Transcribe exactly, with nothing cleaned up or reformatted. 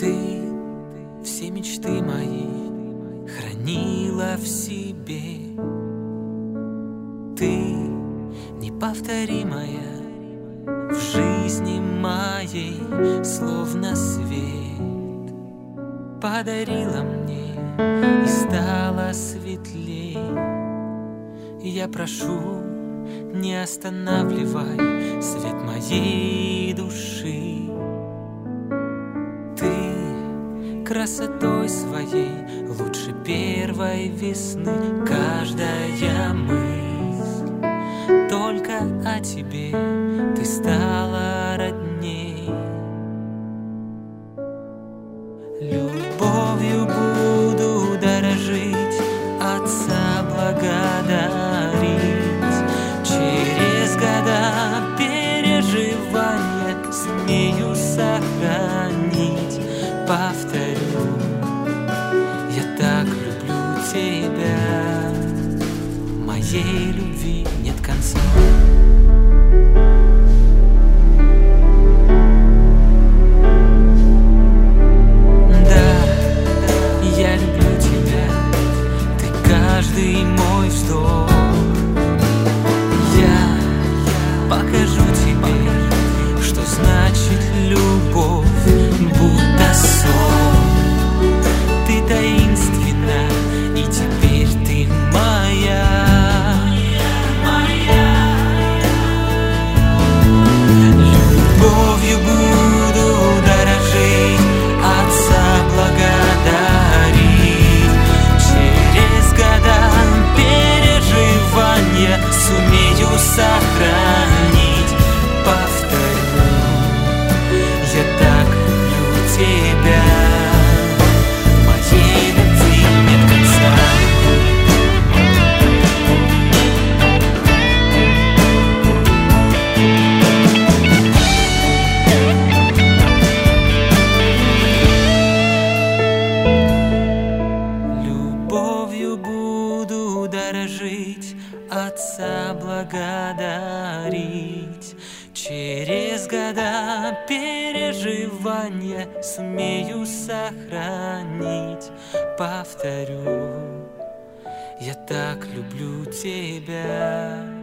Ты все мечты мои хранила в себе. Ты неповторимая в жизни моей, словно свет подарила мне и стала светлей. Я прошу, не останавливай свет моей души. Ты красотой своей лучше первой весны. Каждая мысль только о тебе, ты стала родней. Любовью буду дорожить, Отца благодарить. Через года переживания сумею сохранить. Повторю, я так люблю тебя, моей любви нет конца. Каждый мой вздох я покажу тебе, что значит любовь, будто сон. Ты таинственна, и теперь ты моя, моя. Любовью буду дорожить, Отца благодарить. Через года переживания сумею сохранить. Повторю, я так люблю тебя, моей любви нет конца. Любовью буду дорожить, Отца благодарить. Через года переживания сумею сохранить. Повторю, я так люблю тебя.